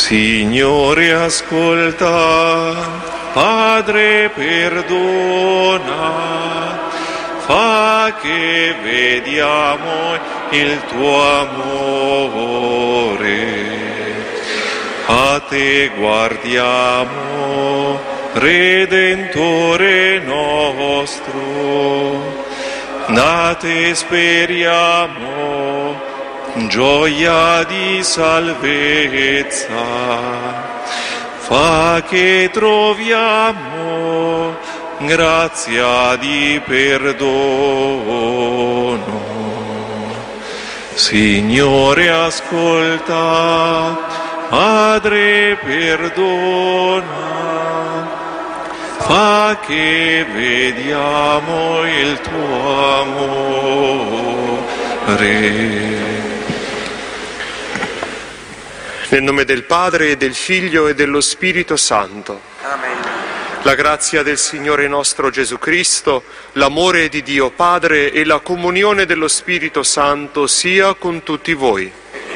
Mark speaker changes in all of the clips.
Speaker 1: Signore, ascolta. Padre, perdona. Fa che vediamo il tuo amore. A te guardiamo, Redentore nostro. Da te speriamo, gioia di salvezza. Fa che troviamo grazia di perdono. Signore, ascolta. Padre, perdona. Fa che vediamo il tuo amore.
Speaker 2: Nel nome del Padre, e del Figlio, e dello Spirito Santo.
Speaker 3: Amen.
Speaker 2: La grazia del Signore nostro Gesù Cristo, l'amore di Dio Padre e la comunione dello Spirito Santo sia con tutti voi.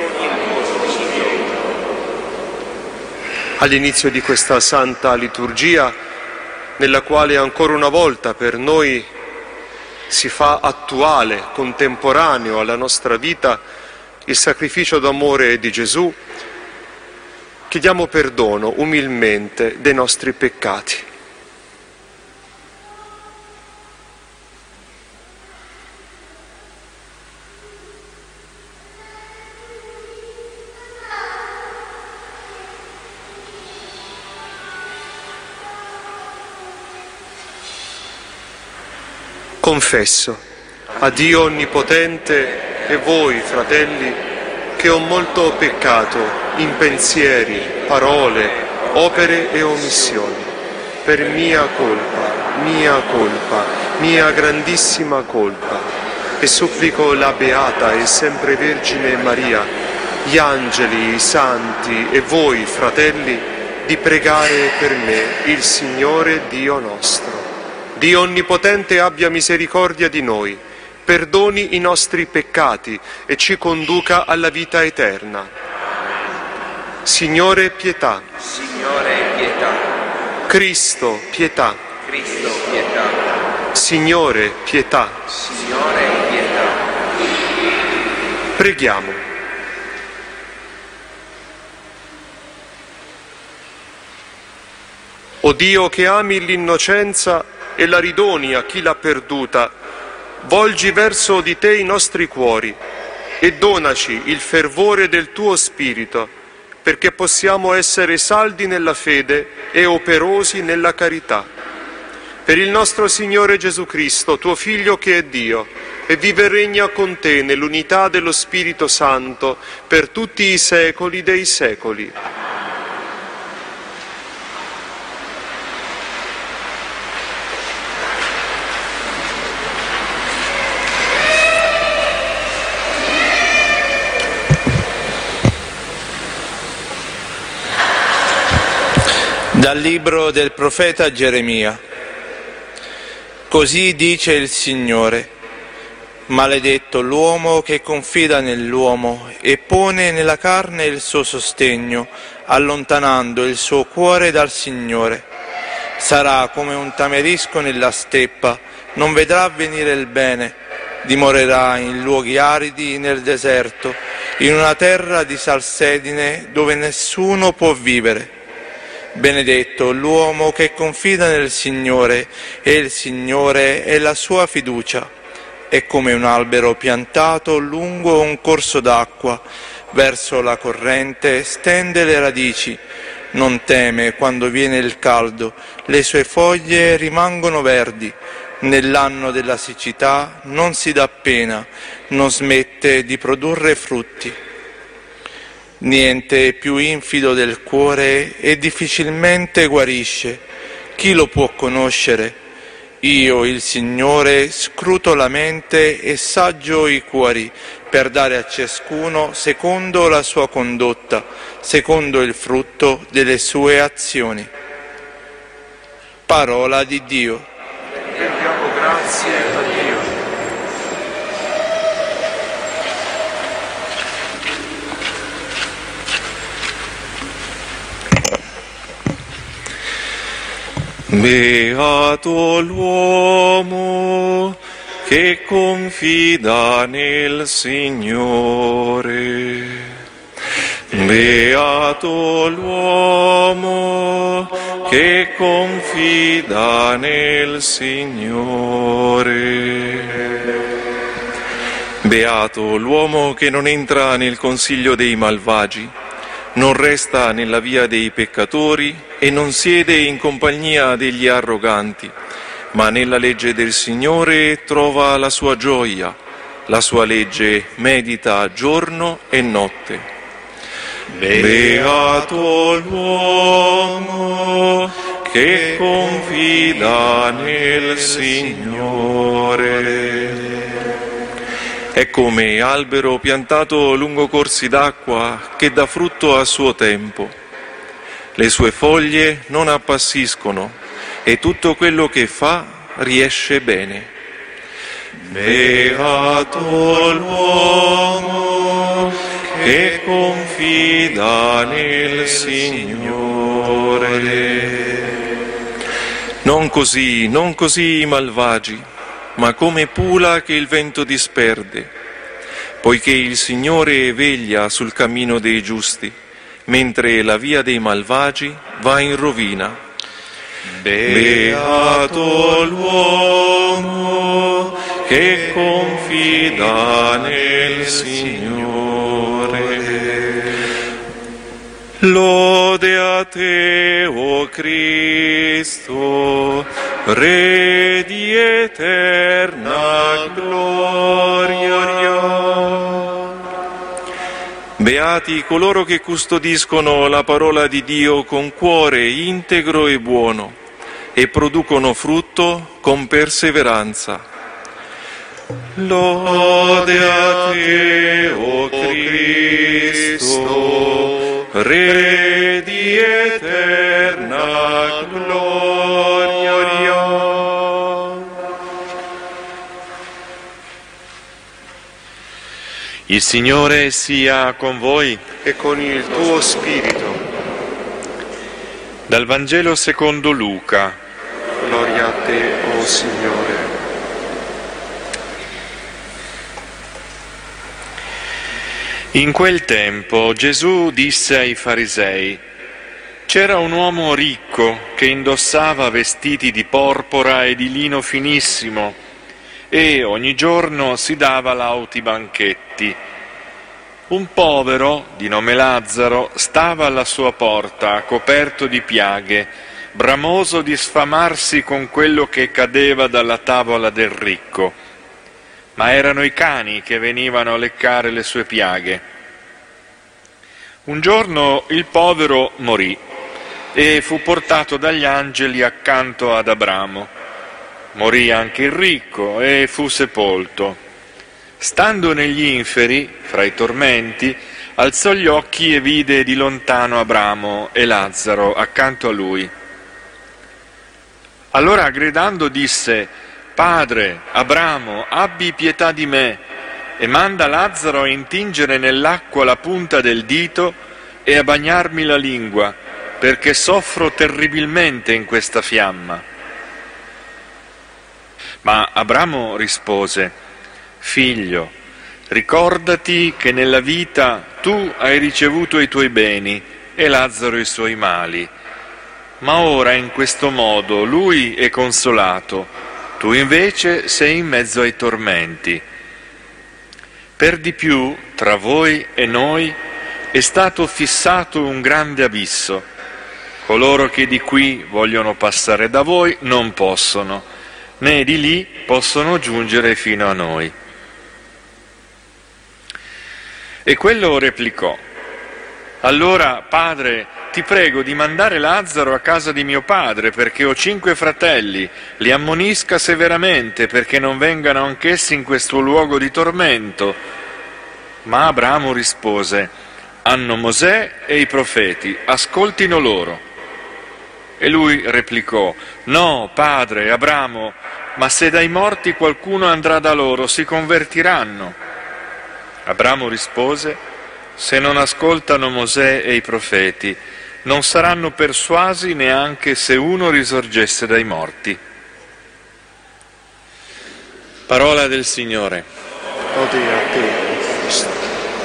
Speaker 2: All'inizio di questa santa liturgia, nella quale ancora una volta per noi si fa attuale, contemporaneo alla nostra vita, il sacrificio d'amore di Gesù, chiediamo perdono umilmente dei nostri peccati. Confesso a Dio Onnipotente e voi, fratelli, che ho molto peccato in pensieri, parole, opere e omissioni, per mia mia grandissima colpa, e supplico la Beata e sempre Vergine Maria, gli angeli, i santi e voi, fratelli, di pregare per me il Signore Dio nostro. Dio Onnipotente abbia misericordia di noi, perdoni i nostri peccati e ci conduca alla vita eterna. Signore, pietà.
Speaker 3: Signore, pietà.
Speaker 2: Cristo, pietà.
Speaker 3: Cristo, pietà.
Speaker 2: Signore, pietà.
Speaker 3: Signore, pietà.
Speaker 2: Preghiamo. O Dio che ami l'innocenza e la ridoni a chi l'ha perduta, volgi verso di te i nostri cuori e donaci il fervore del tuo Spirito, perché possiamo essere saldi nella fede e operosi nella carità. Per il nostro Signore Gesù Cristo, tuo Figlio che è Dio, e vive e regna con te nell'unità dello Spirito Santo per tutti i secoli dei secoli.
Speaker 4: Dal libro del profeta Geremia. Così dice il Signore: maledetto l'uomo che confida nell'uomo e pone nella carne il suo sostegno, allontanando il suo cuore dal Signore. Sarà come un tamarisco nella steppa, non vedrà venire il bene, dimorerà in luoghi aridi nel deserto, in una terra di salsedine dove nessuno può vivere. Benedetto l'uomo che confida nel Signore, e il Signore è la sua fiducia. È come un albero piantato lungo un corso d'acqua, verso la corrente stende le radici. Non teme quando viene il caldo, le sue foglie rimangono verdi. Nell'anno della siccità non si dà pena, non smette di produrre frutti. Niente è più infido del cuore e difficilmente guarisce. Chi lo può conoscere? Io, il Signore, scruto la mente e saggio i cuori, per dare a ciascuno secondo la sua condotta, secondo il frutto delle sue azioni. Parola di Dio.
Speaker 2: Rendiamo grazie a Dio.
Speaker 1: Beato l'uomo che confida nel Signore. Beato l'uomo che confida nel Signore. Beato l'uomo che non entra nel consiglio dei malvagi, non resta nella via dei peccatori e non siede in compagnia degli arroganti, ma nella legge del Signore trova la sua gioia, la sua legge medita giorno e notte. Beato l'uomo che confida nel Signore. È come albero piantato lungo corsi d'acqua che dà frutto a suo tempo. Le sue foglie non appassiscono e tutto quello che fa riesce bene. Beato l'uomo che confida nel Signore. Non così i malvagi, ma come pula che il vento disperde, poiché il Signore veglia sul cammino dei giusti, mentre la via dei malvagi va in rovina. Beato l'uomo che confida nel Signore. Lode a te, o Cristo, Re di eterna gloria. Beati coloro che custodiscono la parola di Dio con cuore integro e buono e producono frutto con perseveranza. Lode a te, o Cristo, Re di eterna gloria.
Speaker 5: Il Signore sia con voi
Speaker 2: E con il tuo spirito.
Speaker 5: dal Vangelo secondo Luca.
Speaker 2: Gloria a te, o Signore.
Speaker 5: In quel tempo Gesù disse ai farisei: c'era un uomo ricco che indossava vestiti di porpora e di lino finissimo e ogni giorno si dava lauti banchetti. Un povero, di nome Lazzaro, stava alla sua porta, coperto di piaghe, bramoso di sfamarsi con quello che cadeva dalla tavola del ricco. Ma erano i cani che venivano a leccare le sue piaghe. Un giorno il povero morì e fu portato dagli angeli accanto ad Abramo. Morì anche il ricco e fu sepolto. Stando negli inferi, fra i tormenti, alzò gli occhi e vide di lontano Abramo e Lazzaro accanto a lui. Allora gridando disse: «Padre, Abramo, abbi pietà di me e manda Lazzaro a intingere nell'acqua la punta del dito e a bagnarmi la lingua, perché soffro terribilmente in questa fiamma». Ma Abramo rispose: «Figlio, ricordati che nella vita tu hai ricevuto i tuoi beni e Lazzaro i suoi mali, ma ora in questo modo lui è consolato, tu invece sei in mezzo ai tormenti. Per di più, tra voi e noi è stato fissato un grande abisso. Coloro che di qui vogliono passare da voi non possono, né di lì possono giungere fino a noi». E quello replicò: «Allora, padre, ti prego di mandare Lazzaro a casa di mio padre, perché ho 5 fratelli, li ammonisca severamente, perché non vengano anch'essi in questo luogo di tormento». Ma Abramo rispose: «Hanno Mosè e i profeti, ascoltino loro». E lui replicò: «No, padre Abramo, ma se dai morti qualcuno andrà da loro, si convertiranno». Abramo rispose: «Se non ascoltano Mosè e i profeti, non saranno persuasi neanche se uno risorgesse dai morti.
Speaker 4: Parola del Signore.
Speaker 2: Lode a te, Cristo.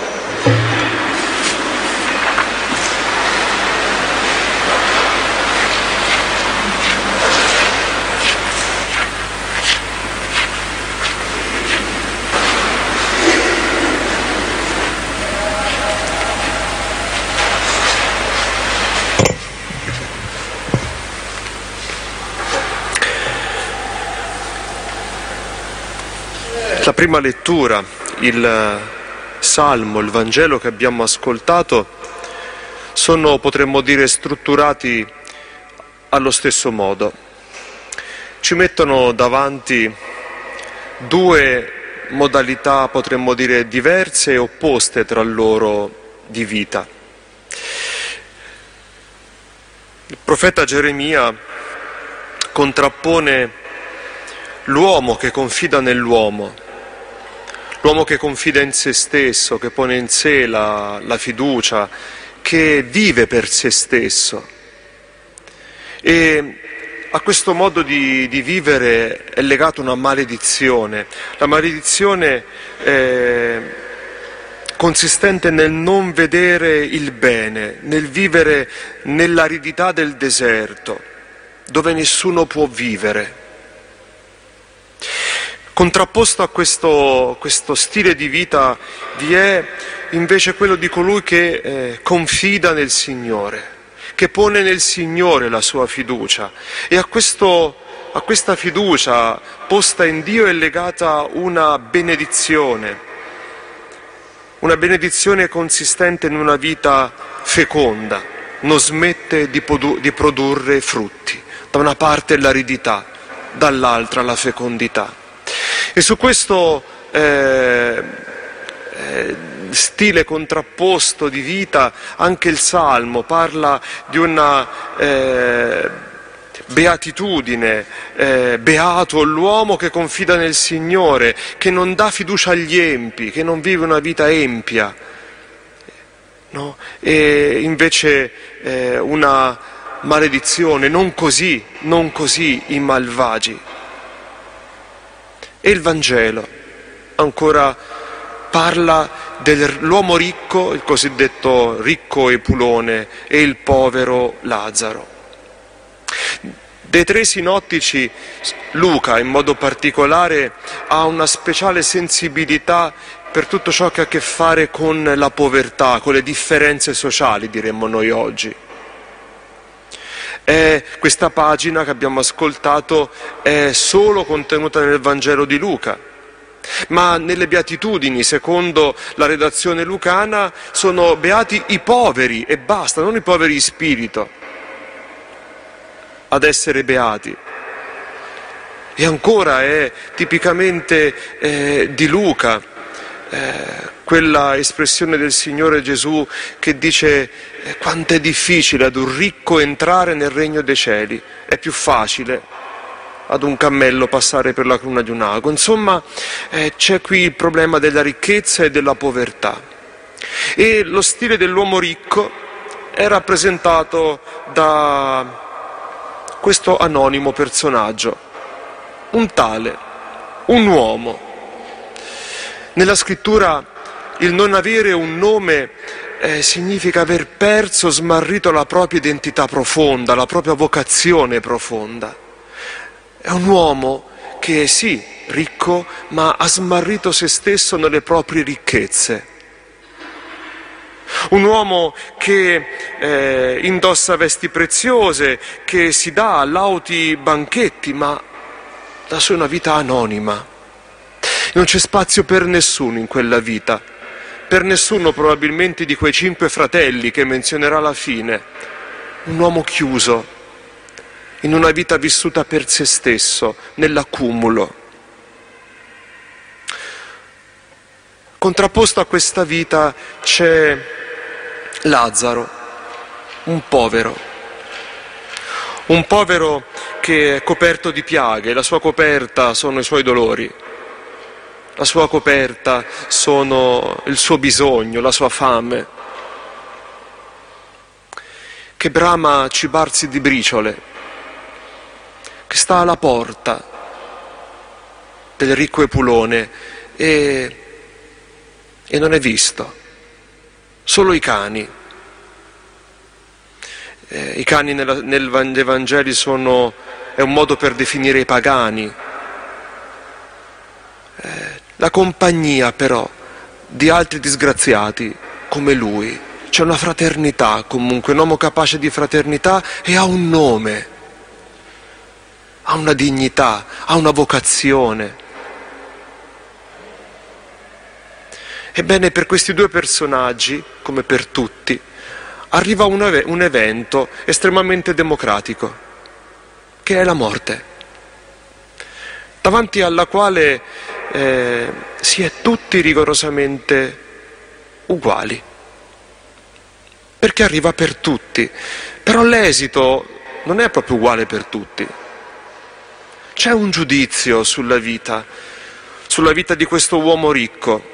Speaker 2: La prima lettura, il Salmo, il Vangelo che abbiamo ascoltato, sono, potremmo dire, strutturati allo stesso modo. Ci mettono davanti due modalità, potremmo dire, diverse e opposte tra loro di vita. Il profeta Geremia contrappone l'uomo che confida nell'uomo, l'uomo che confida in se stesso, che pone in sé la fiducia, che vive per se stesso. E a questo modo di vivere è legata una maledizione. La maledizione consistente nel non vedere il bene, nel vivere nell'aridità del deserto, dove nessuno può vivere. Contrapposto a questo stile di vita vi è invece quello di colui che confida nel Signore, che pone nel Signore la sua fiducia, e a questa fiducia posta in Dio è legata una benedizione consistente in una vita feconda, non smette di produrre frutti, da una parte l'aridità, dall'altra la fecondità. E su questo stile contrapposto di vita anche il Salmo parla di una beatitudine, beato l'uomo che confida nel Signore, che non dà fiducia agli empi, che non vive una vita empia, no? E invece una maledizione, non così i malvagi. E il Vangelo ancora parla dell'uomo ricco, il cosiddetto ricco Epulone, e il povero Lazzaro. Dei tre sinottici, Luca in modo particolare ha una speciale sensibilità per tutto ciò che ha a che fare con la povertà, con le differenze sociali, diremmo noi oggi. Questa pagina che abbiamo ascoltato è solo contenuta nel Vangelo di Luca, ma nelle Beatitudini, secondo la redazione lucana, sono beati i poveri e basta, non i poveri in spirito, ad essere beati. E ancora è tipicamente di Luca quella espressione del Signore Gesù che dice quanto è difficile ad un ricco entrare nel regno dei cieli, è più facile ad un cammello passare per la cruna di un ago. Insomma, c'è qui il problema della ricchezza e della povertà. E lo stile dell'uomo ricco è rappresentato da questo anonimo personaggio, un tale, un uomo. Nella scrittura il non avere un nome significa aver perso, smarrito la propria identità profonda, la propria vocazione profonda. È un uomo che sì, ricco, ma ha smarrito se stesso nelle proprie ricchezze. Un uomo che indossa vesti preziose, che si dà lauti banchetti, ma la sua è una vita anonima. Non c'è spazio per nessuno in quella vita, per nessuno probabilmente di quei 5 fratelli che menzionerà alla fine. Un uomo chiuso, in una vita vissuta per se stesso, nell'accumulo. Contrapposto a questa vita c'è Lazzaro, un povero che è coperto di piaghe, la sua coperta sono i suoi dolori. La sua coperta sono il suo bisogno, la sua fame. che brama cibarsi di briciole, che sta alla porta del ricco Epulone e non è visto. Solo i cani. I cani nei Vangeli è un modo per definire i pagani. La compagnia però di altri disgraziati come lui. C'è una fraternità comunque, un uomo capace di fraternità e ha un nome, ha una dignità, ha una vocazione. Ebbene, per questi due personaggi, come per tutti, arriva un evento estremamente democratico, che è la morte, davanti alla quale si è tutti rigorosamente uguali, perché arriva per tutti, però l'esito non è proprio uguale per tutti. C'è un giudizio sulla vita di questo uomo ricco.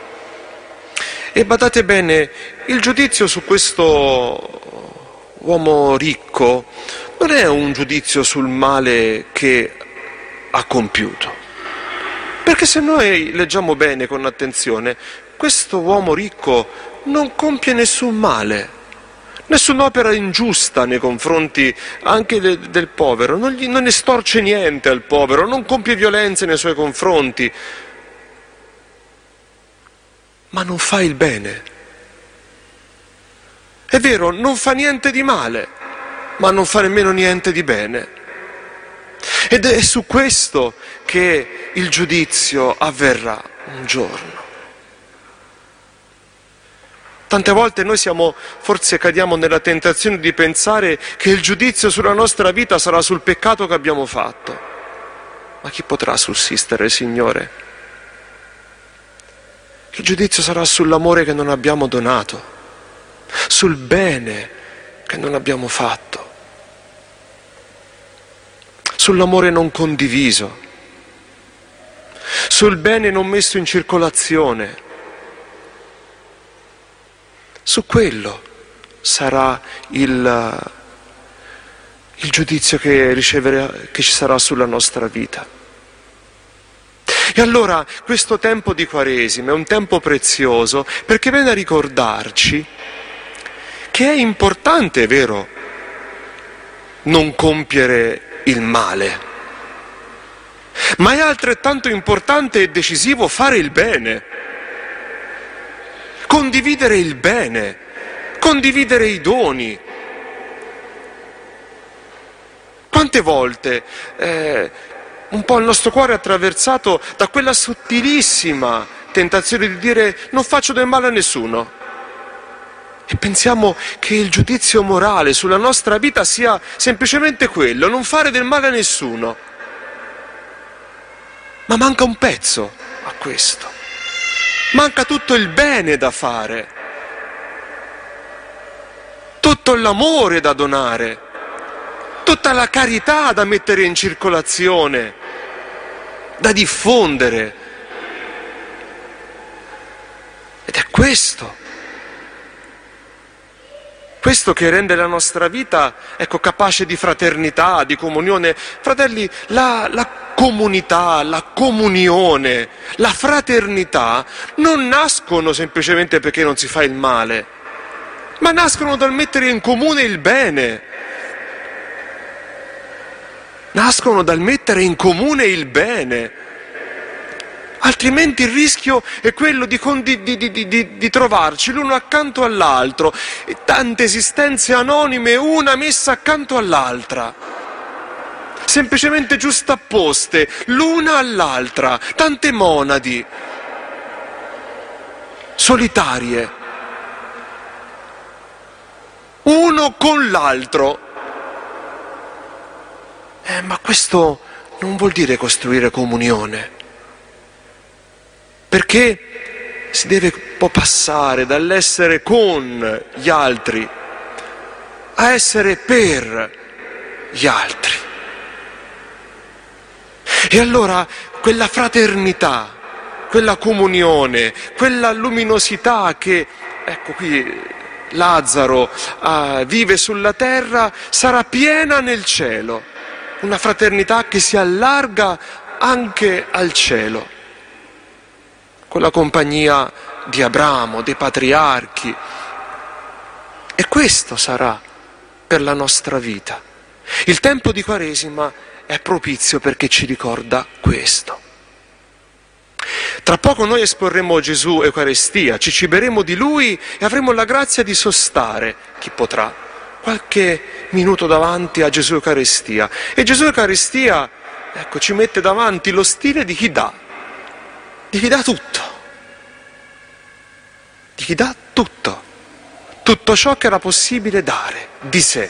Speaker 2: E badate bene, il giudizio su questo uomo ricco non è un giudizio sul male che ha compiuto. Perché se noi leggiamo bene con attenzione, questo uomo ricco non compie nessun male, nessun'opera ingiusta nei confronti anche del povero, non ne storce niente al povero, non compie violenze nei suoi confronti, ma non fa il bene. È vero, non fa niente di male, ma non fa nemmeno niente di bene. Ed è su questo che il giudizio avverrà un giorno. Tante volte noi forse cadiamo nella tentazione di pensare che il giudizio sulla nostra vita sarà sul peccato che abbiamo fatto. Ma chi potrà sussistere, Signore? Il giudizio sarà sull'amore che non abbiamo donato, sul bene che non abbiamo fatto, sull'amore non condiviso, sul bene non messo in circolazione. Su quello sarà il giudizio che ci sarà sulla nostra vita. E allora questo tempo di Quaresima è un tempo prezioso perché viene a ricordarci che è importante, è vero, non compiere il male, ma è altrettanto importante e decisivo fare il bene, condividere il bene, condividere i doni. Quante volte un po' il nostro cuore è attraversato da quella sottilissima tentazione di dire non faccio del male a nessuno. E pensiamo che il giudizio morale sulla nostra vita sia semplicemente quello, non fare del male a nessuno. Ma manca un pezzo a questo. Manca tutto il bene da fare, tutto l'amore da donare, tutta la carità da mettere in circolazione, da diffondere. Ed è questo che rende la nostra vita, capace di fraternità, di comunione. Fratelli, la comunità, la comunione, la fraternità non nascono semplicemente perché non si fa il male, ma nascono dal mettere in comune il bene. Nascono dal mettere in comune il bene, altrimenti il rischio è quello di trovarci l'uno accanto all'altro, e tante esistenze anonime, una messa accanto all'altra, semplicemente giustapposte l'una all'altra, tante monadi solitarie, uno con l'altro. Ma questo non vuol dire costruire comunione, perché si deve un po' passare dall'essere con gli altri a essere per gli altri. E allora quella fraternità, quella comunione, quella luminosità che, ecco qui Lazzaro vive sulla terra sarà piena nel cielo, una fraternità che si allarga anche al cielo, con la compagnia di Abramo, dei patriarchi. E questo sarà per la nostra vita. Il tempo di Quaresima è propizio perché ci ricorda questo. Tra poco noi esporremo Gesù Eucaristia, ci ciberemo di Lui e avremo la grazia di sostare, chi potrà, qualche minuto davanti a Gesù Eucaristia. E Gesù Eucaristia, ecco, ci mette davanti lo stile di chi dà tutto, di chi dà tutto ciò che era possibile dare di sé.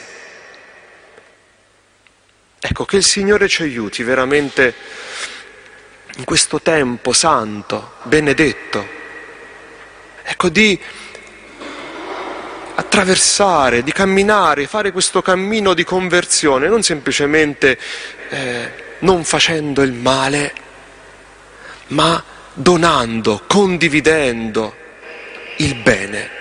Speaker 2: Ecco, che il Signore ci aiuti veramente in questo tempo santo, benedetto, ecco, di attraversare, di camminare, fare questo cammino di conversione, non semplicemente non facendo il male, ma donando, condividendo il bene.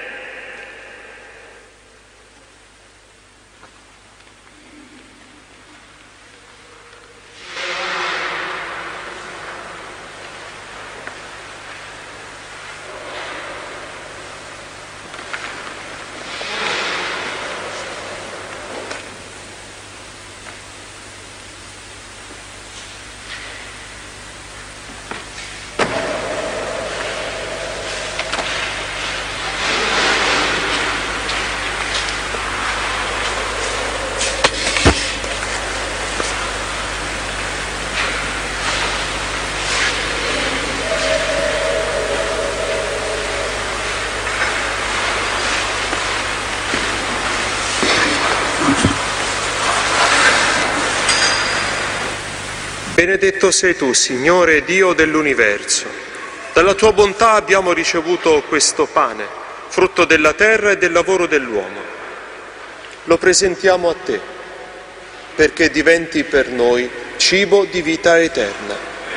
Speaker 2: Benedetto sei tu, Signore Dio dell'universo. Dalla tua bontà abbiamo ricevuto questo pane, frutto della terra e del lavoro dell'uomo. Lo presentiamo a te, perché diventi per noi cibo di vita eterna.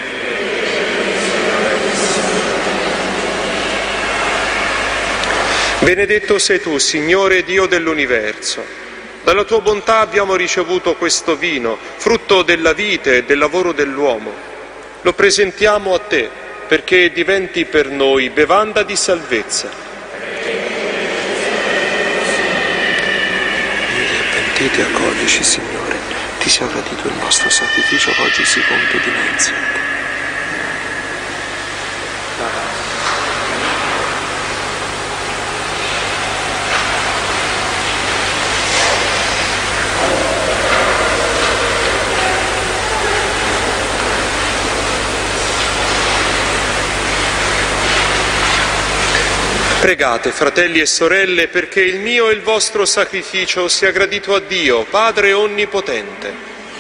Speaker 2: Benedetto sei tu, Signore Dio dell'universo. Dalla tua bontà abbiamo ricevuto questo vino, frutto della vite e del lavoro dell'uomo. Lo presentiamo a te, perché diventi per noi bevanda di salvezza. Pentiti e accoglici, Signore, ti sia gradito il nostro sacrificio che oggi si compie dinanzi a te. Pregate, fratelli e sorelle, perché il mio e il vostro sacrificio sia gradito a Dio, Padre Onnipotente.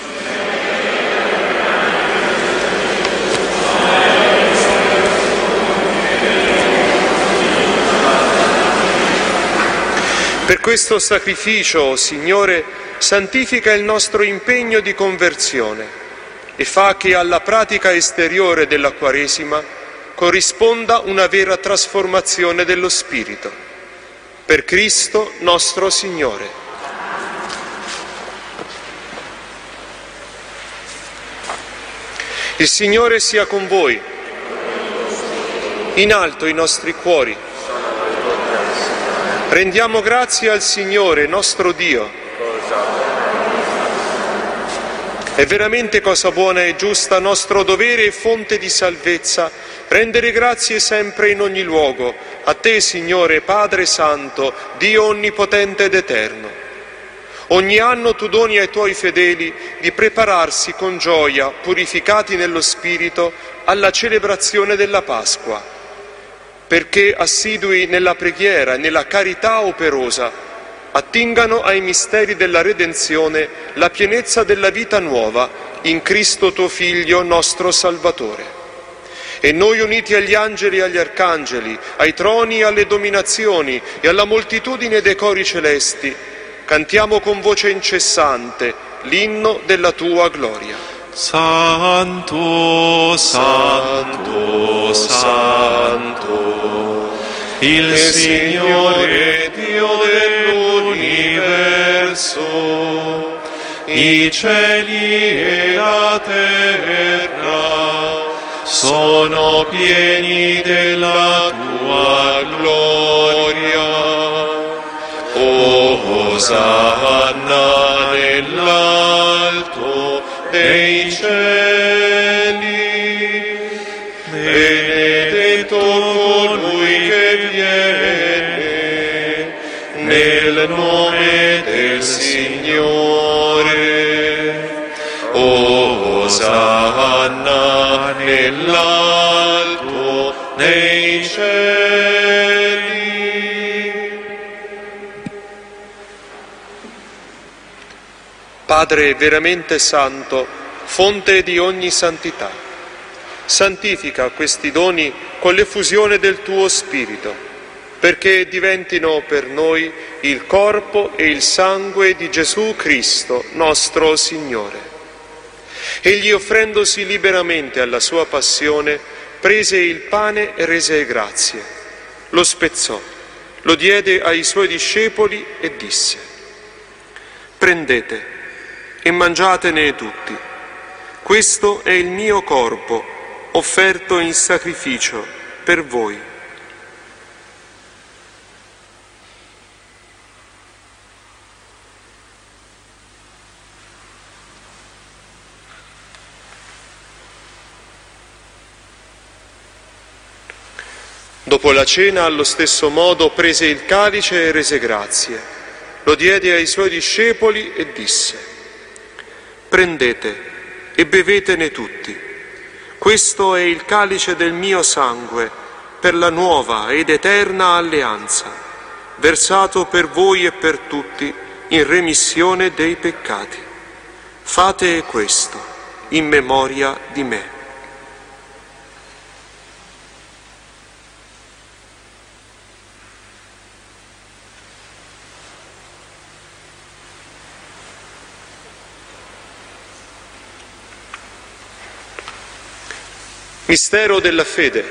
Speaker 2: Per questo sacrificio, Signore, santifica il nostro impegno di conversione e fa che alla pratica esteriore della Quaresima corrisponda una vera trasformazione dello spirito. Per Cristo nostro Signore. Il Signore sia con voi. In alto i nostri cuori. Rendiamo grazie al Signore nostro Dio. È veramente cosa buona e giusta, nostro dovere e fonte di salvezza, rendere grazie sempre in ogni luogo, a te, Signore, Padre Santo, Dio Onnipotente ed Eterno. Ogni anno tu doni ai tuoi fedeli di prepararsi con gioia, purificati nello Spirito, alla celebrazione della Pasqua, perché assidui nella preghiera e nella carità operosa attingano ai misteri della redenzione la pienezza della vita nuova in Cristo tuo Figlio, nostro Salvatore. E noi, uniti agli angeli e agli arcangeli, ai troni e alle dominazioni e alla moltitudine dei cori celesti, cantiamo con voce incessante l'inno della tua gloria.
Speaker 1: Santo, Santo, Santo, il Signore Dio
Speaker 2: Dio dell'universo, i cieli e la terra sono pieni della tua gloria. Osanna nell'alto dei cieli, benedetto colui che viene nel nome del Signore. Osanna nell'alto dei cieli. Padre veramente santo, fonte di ogni santità, santifica questi doni con l'effusione del tuo Spirito, perché diventino per noi il corpo e il sangue di Gesù Cristo, nostro Signore. Egli, offrendosi liberamente alla sua passione, prese il pane e rese grazie, lo spezzò, lo diede ai suoi discepoli e disse: prendete e mangiatene tutti. Questo è il mio corpo, offerto in sacrificio per voi. Dopo la cena, allo stesso modo, prese il calice e rese grazie, lo diede ai suoi discepoli e disse: prendete e bevetene tutti. Questo è il calice del mio sangue per la nuova ed eterna alleanza, versato per voi e per tutti in remissione dei peccati. Fate questo in memoria di me. Mistero della fede.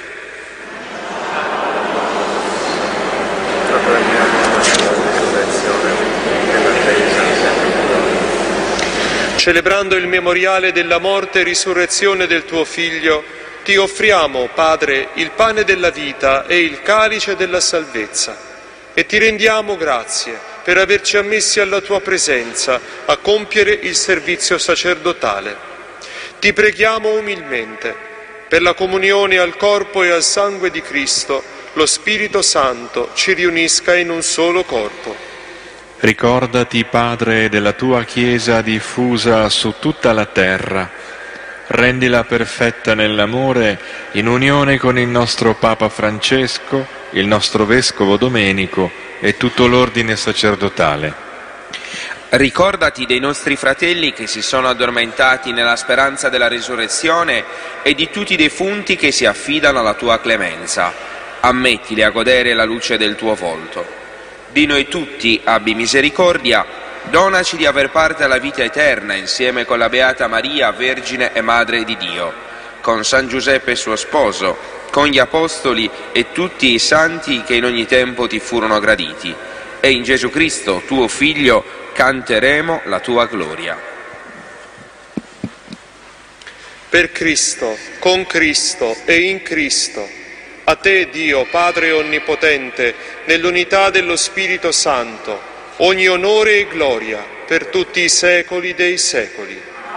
Speaker 2: Celebrando il memoriale della morte e risurrezione del tuo Figlio, ti offriamo, Padre, il pane della vita e il calice della salvezza, e ti rendiamo grazie per averci ammessi alla tua presenza a compiere il servizio sacerdotale. Ti preghiamo umilmente, per la comunione al corpo e al sangue di Cristo, lo Spirito Santo ci riunisca in un solo corpo.
Speaker 5: Ricordati, Padre, della tua Chiesa diffusa su tutta la terra. Rendila perfetta nell'amore, in unione con il nostro Papa Francesco, il nostro Vescovo Domenico e tutto l'ordine sacerdotale.
Speaker 3: Ricordati dei nostri fratelli che si sono addormentati nella speranza della risurrezione e di tutti i defunti che si affidano alla tua clemenza. Ammettili a godere la luce del tuo volto. Di noi tutti abbi misericordia, donaci di aver parte alla vita eterna insieme con la Beata Maria, Vergine e Madre di Dio, con San Giuseppe suo sposo, con gli Apostoli e tutti i santi che in ogni tempo ti furono graditi. E in Gesù Cristo, tuo Figlio, canteremo la tua gloria.
Speaker 2: Per Cristo, con Cristo e in Cristo, a te, Dio, Padre Onnipotente, nell'unità dello Spirito Santo, ogni onore e gloria per tutti i secoli dei secoli.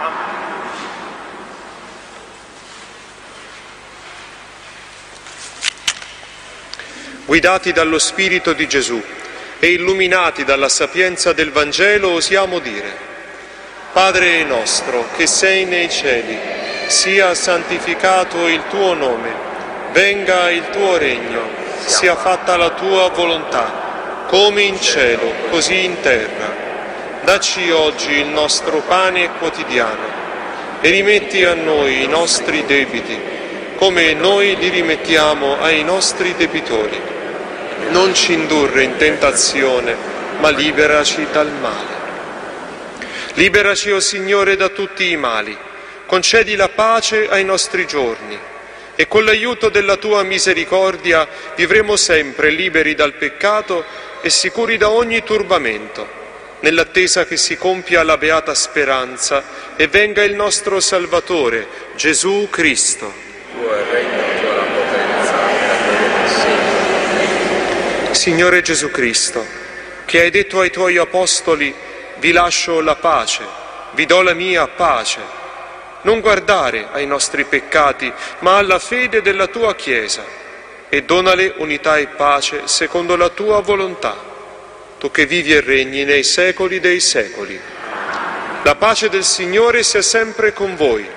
Speaker 2: Guidati dallo Spirito di Gesù e illuminati dalla sapienza del Vangelo, osiamo dire: Padre nostro che sei nei cieli, sia santificato il tuo nome, venga il tuo regno, sia fatta la tua volontà, come in cielo, così in terra. Dacci oggi il nostro pane quotidiano e rimetti a noi i nostri debiti, come noi li rimettiamo ai nostri debitori. Non ci indurre in tentazione, ma liberaci dal male. Liberaci, o Signore, da tutti i mali, concedi la pace ai nostri giorni e con l'aiuto della tua misericordia vivremo sempre liberi dal peccato e sicuri da ogni turbamento, nell'attesa che si compia la beata speranza e venga il nostro Salvatore, Gesù Cristo.
Speaker 3: Tuo è il regno, tua la potenza, la gloria per sempre.
Speaker 2: Signore Gesù Cristo, che hai detto ai tuoi apostoli: vi lascio la pace, vi do la mia pace, non guardare ai nostri peccati, ma alla fede della tua Chiesa, e donale unità e pace secondo la tua volontà, tu che vivi e regni nei secoli dei secoli. La pace del Signore sia sempre con voi.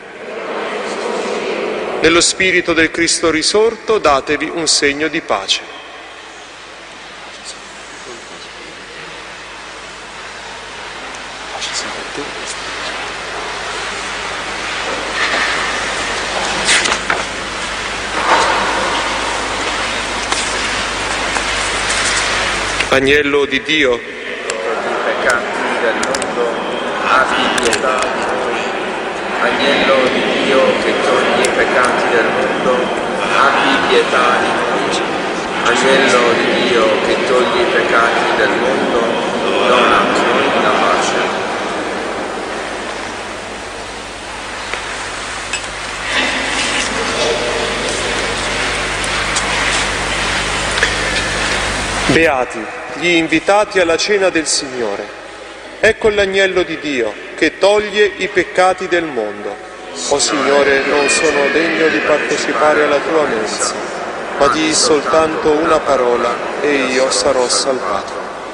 Speaker 2: Nello spirito del Cristo risorto datevi un segno di pace. Agnello di Dio,
Speaker 3: I peccati del mondo, abbi pietà di noi. Agnello di Dio che togli i peccati del mondo, abbi pietà di noi. Agnello di Dio che togli i peccati del mondo, dona a noi la pace.
Speaker 2: beati gli invitati alla cena del Signore. Ecco l'agnello di Dio che toglie i peccati del mondo. O Signore, non sono degno di partecipare alla tua mensa, ma di soltanto una parola e io sarò salvato.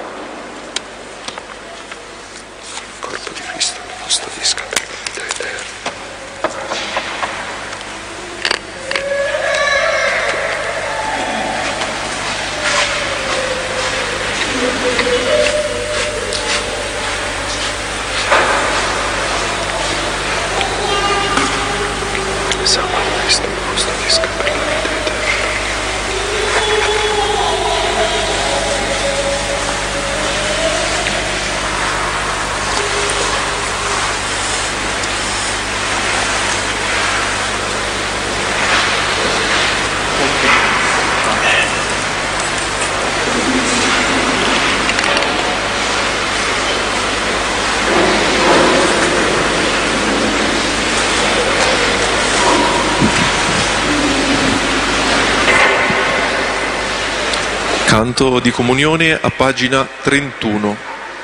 Speaker 2: Il corpo di Cristo che custodisca per la vita eterna. Sangue di Cristo che custodisca per la vita eterna.
Speaker 1: Canto di comunione a pagina 31.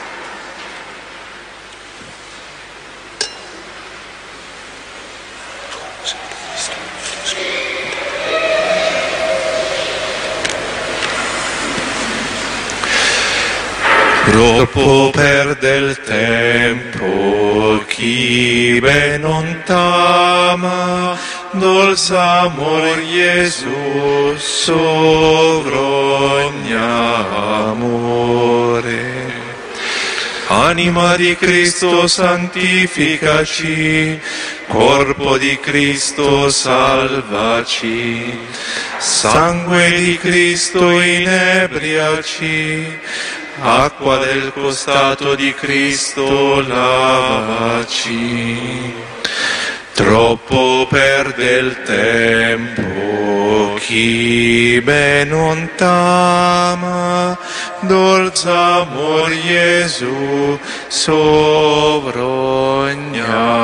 Speaker 4: Troppo perde il tempo chi ben non t'ama, dolce amor Gesù sovrogni amore. Anima di Cristo santificaci, corpo di Cristo salvaci, sangue di Cristo inebriaci, acqua del costato di Cristo lavaci. Troppo perde il tempo chi ben non t'ama, dolce amor Gesù sovrogni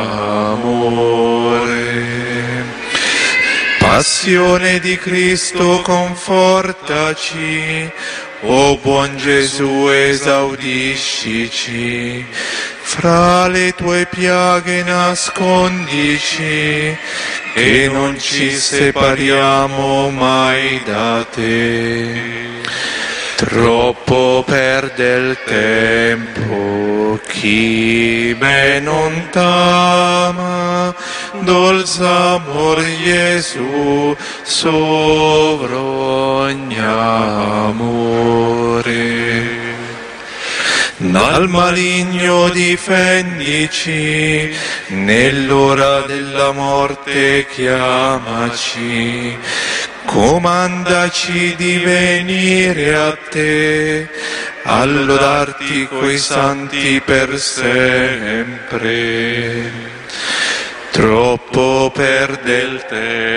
Speaker 4: amore. Passione di Cristo confortaci, o buon Gesù esaudiscici, fra le tue piaghe nascondici, e non ci separiamo mai da te. Troppo perde il tempo chi ben non t'ama, dolce amor Gesù sovrogni amore. Dal maligno difendici, nell'ora della morte chiamaci, comandaci di venire a te, a lodarti coi santi per sempre. Troppo perde il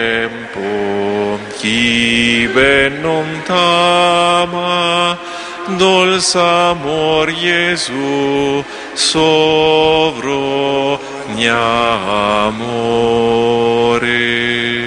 Speaker 4: tempo chi ben non t'ama,
Speaker 1: dulce amor Gesù, sovrogniamore.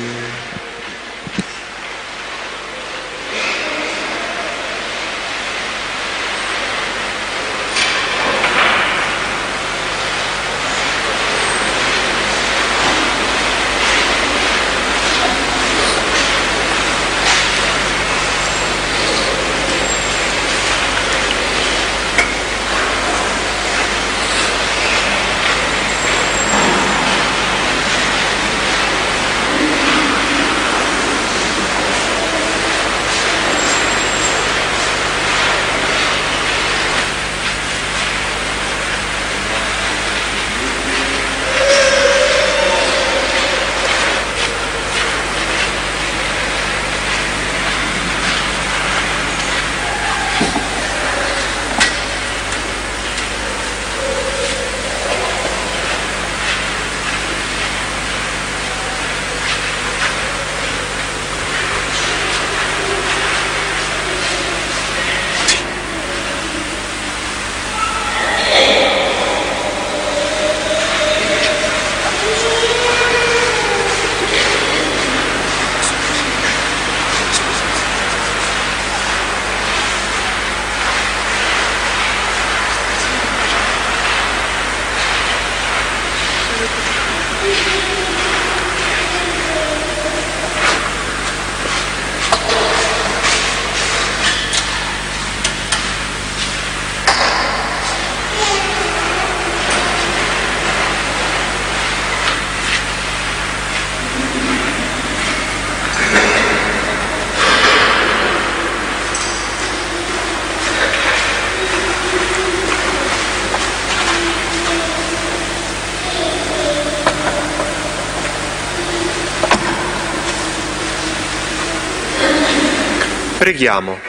Speaker 2: Preghiamo.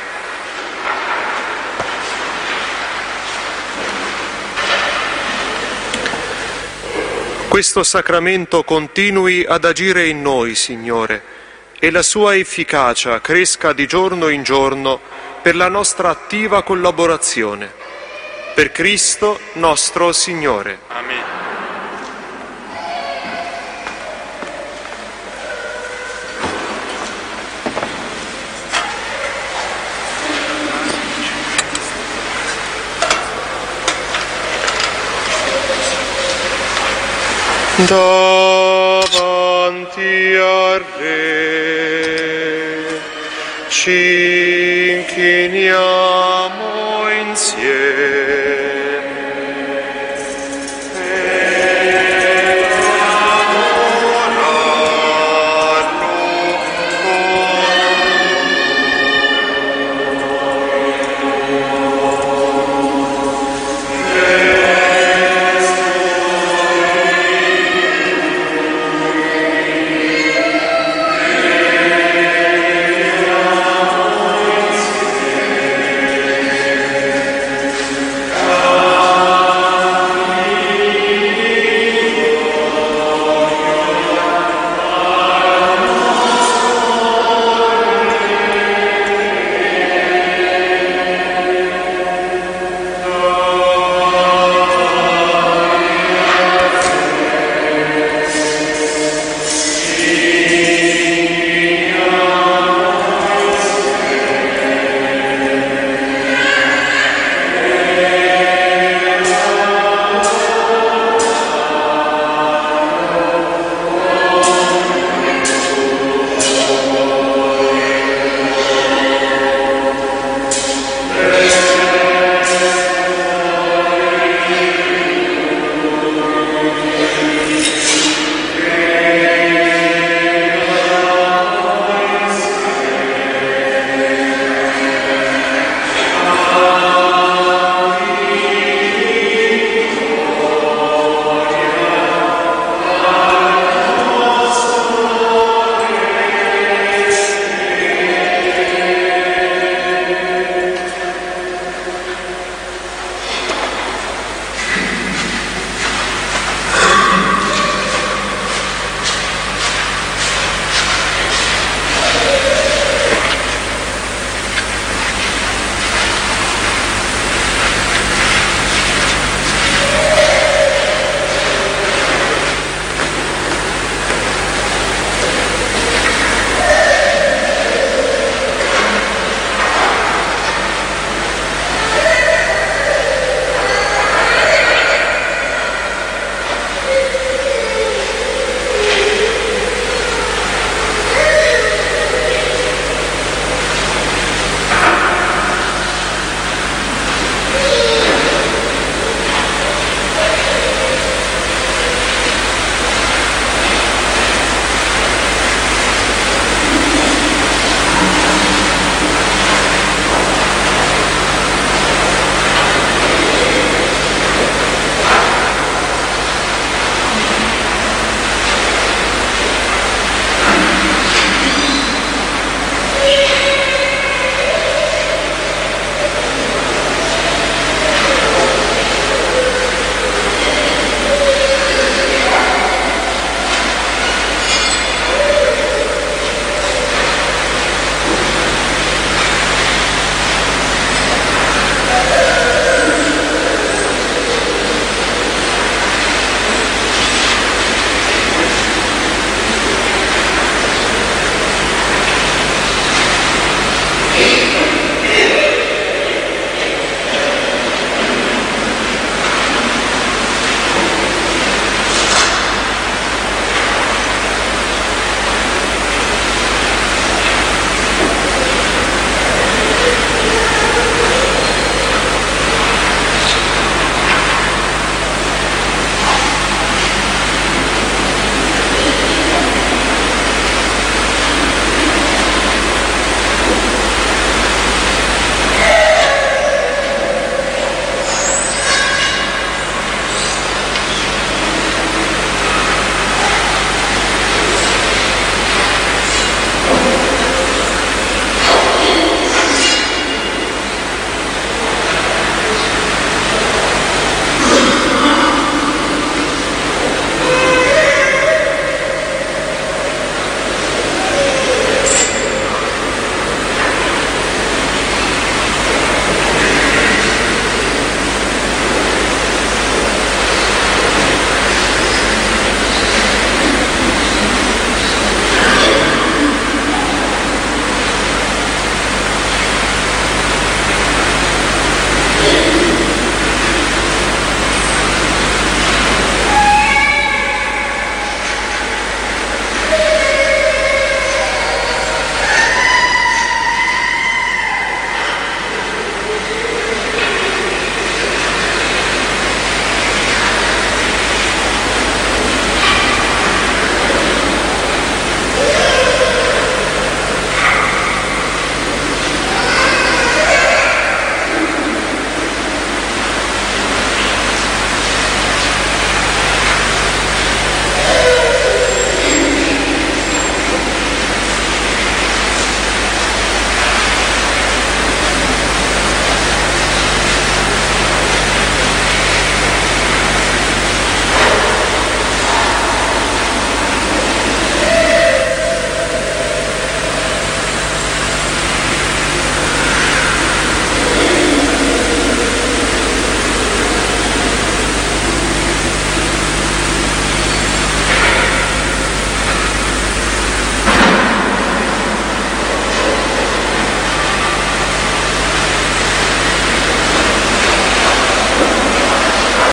Speaker 2: Questo sacramento continui ad agire in noi, Signore, e la sua efficacia cresca di giorno in giorno per la nostra attiva collaborazione. Per Cristo nostro Signore.
Speaker 5: Amen.
Speaker 2: Davanti al Re ci inchiniamo insieme.